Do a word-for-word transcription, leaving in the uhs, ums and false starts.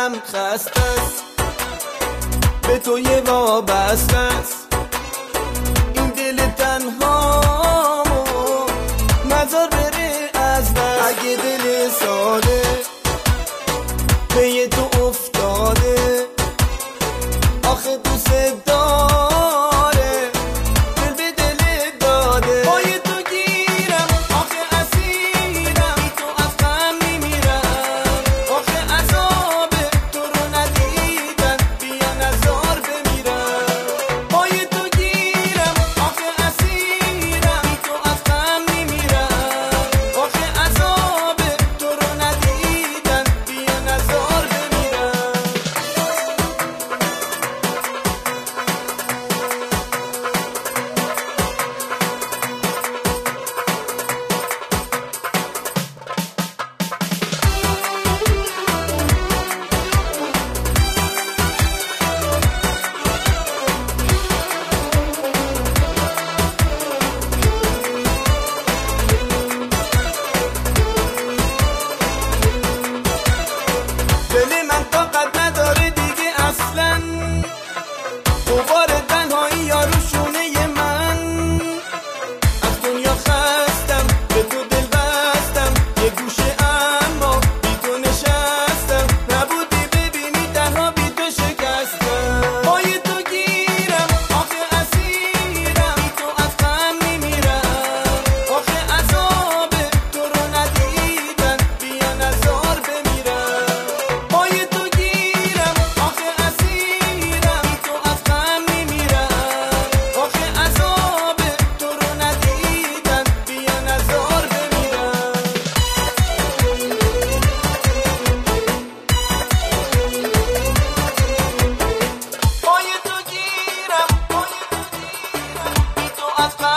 دلم خسته است، به تو یه وابسته است. این دل تنهامو نذار بره از دست. اگه دل ساده به یه تو افتاده، آخه دوست داره دل به دل داده. با یه تو گیرم آخه اسیرم، بی تو از غم میمیرم. آخه عذاب تو رو ندیدن، بیا نزار بمیرم. با یه تو گیرم آخه اسیرم، بی تو از غم میمیرم. آخه عذاب تو رو ندیدن، بیا نزار بمیرم. دل من طاقت نداره دیگه اصلا، غبار تنهایی یاروشونه من. از دنیا خستم، به تو دل بستم، یه گوشه اما بی تو نشستم. نبودی ببینی تنها بی تو شکستم. با یه تو گیرم آخه اسیرم، بی تو از غم میمیرم. آخه عذاب تو رو ندیدن، بیا نزار بمیرم. با یه تو گیرم آخه اسیرم، بی تو از غم میمیرم. آخه عذاب تو رو ندیدن، بیا نزار بمیرم. با یه تو گیرم، با یه تو گیرم، بی تو از غم